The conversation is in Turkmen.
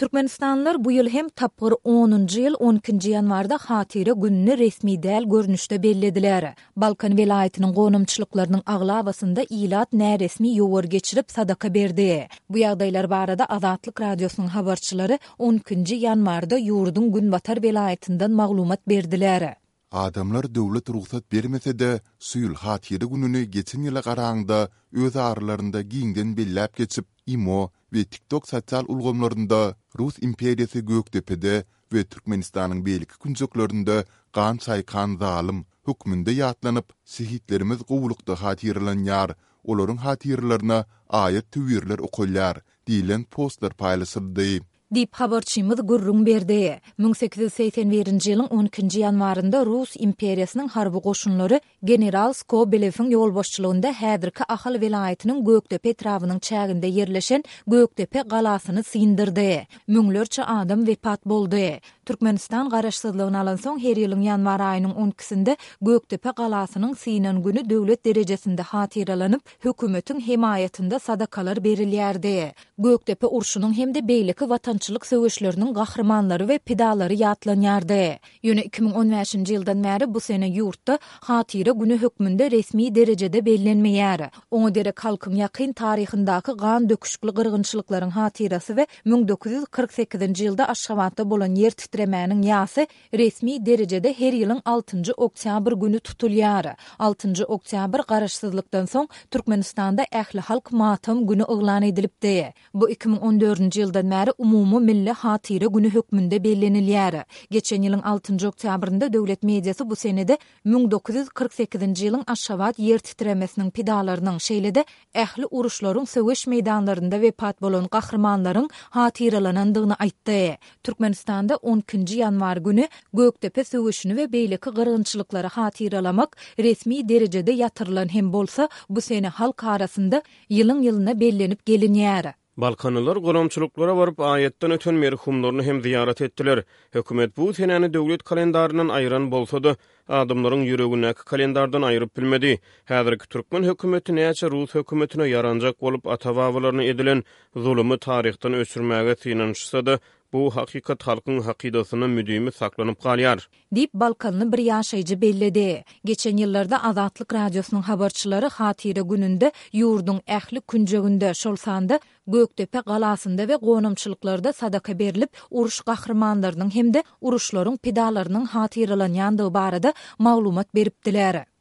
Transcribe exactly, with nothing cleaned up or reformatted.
Türkmenistanlılar bu ýyl hem tapgyr onunjy ýyl on ikinji ýanwarda Hatira gününi resmi däl görnüşde bellediler. Balkan welaýatynyň gonamçylyklarynyň aglabasynda ilat näresmi ýowar geçirip sadaka berdi. Bu ýagdaýlar barada Azatlyk radiosynyň habarçylary on ikinji ýanwarda ýurdun Günbatar welaýatyndan maglumat berdiler. Adamlar döwlet ruhsat bermese-de Suýul Hatira gününi geçen ýyla garaňda öz aralarynda giňden belläp geçip imo we TikTok sosial ulgamlarynda Rus imperiýasy Gökdepede we Türkmenistanyň beýleki künjeklerinde gan çaýkan zalim hukmynda ýatlanyp şehitlerimiz gowlukda hatiralanýar, olaryň hatiralaryna aýat tüwirler okulýar diýilen postlar paýlaşyldy. Dip habarçymyz gurrun berdi. bin sekiz yüz seksen birinji ýylyň on ikinji ýanwarynda Rus imperiýasynyň harby goşunlary general Skobelew'iň ýolbaşçylygynda häzirki Ahal welaýatynyň Gökdepe etrawynyň çäginde ýerleşen Gökdepe galasyny syndirdi. Müňlerçe adam wepat boldy. Türkmenistan garaşsyzlygyny alan soň her ýylyň ýanwar aýynyň on ikisinde Gökdepe galasynyň synan günü döwlet derejesinde hatyralanyp hökümetiň himayetinde sadakalar berilýärdi. Gökdepe urşunyň hemde beýleki watançylyk söwüşleriniň gahrmanlary we pidalary ýatlanýardy. Ýöne iki bin on beşinji ýyldan bäri bu sene ýurtda Hatyra günü hökmünde resmi derejede bellenmeýär. Oňa derek halkyň ýakyn taryhyndaky gan döküşikli gyrgynçylyklaryň hatyrasy we bin dokuz yüz kırk sekizinji ýylda Aşgabatda bolan ýer titremäniň ýasy resmi derejede her ýylyň altynjy oktýabr günü tutulýar. altynjy oktýabr garaşsyzlykdan soň Türkmenistanda ähli halk matam günü oglan edilipdi. Bu iki bin on dördünji ýyldan bäri umumy milli Hatyra günü hökmünde bellenilýär. Geçen ýylyň altynjy oktýabrynda döwlet mediýasy bu senede bin dokuz yüz kırk sekizinji ýylyň Aşgabat ýer titremesiniň pidalarynyň şeýlede ähli uruşlaryň söwüş meýdanlarynda wepat bolan gahrmanlaryň hatyralanandygyny aýtdy. Türkmenistanda on ikinji ýanwar günü Gökdepe söwüşini we beýleki gyrgynçylyklary hatyralamak resmi derejede ýatyrylan hem bolsa bu sene halk arasynda ýylyň ýylyna bellenip gelinýär. Balkanlılar goramçylyklara baryp aýatdan öten merhumlaryny hem ziyaret etdiler. Hökümet bu senäni döwlet kalendarynyň aýran bolsa-da adamlaryň ýüregindäki kalendardan aýryp bilmedi. Häzirki Türkmen hökümeti näçe Rus hökümetine ýaranjak bolup atawawlaryny edilen zulmy taryhdan öçürmäge synanşsa-da bu hakikat halkyň hakydasyna müdimi saklanyp galýar. Dip Balkanly bir ýaşaýjy belledi. Geçen ýyllarda Azatlyk radiosynyň habarçylary Hatyra gününde ýurdun ähli künjeginde şol sanda Gökdepe galasynda we gonamçylyklarda sadaka berilip uruş gahrmanlarynyň hemde uruşlaryň pidalarynyň hatyralanýandygy barada maglumat beripdiler.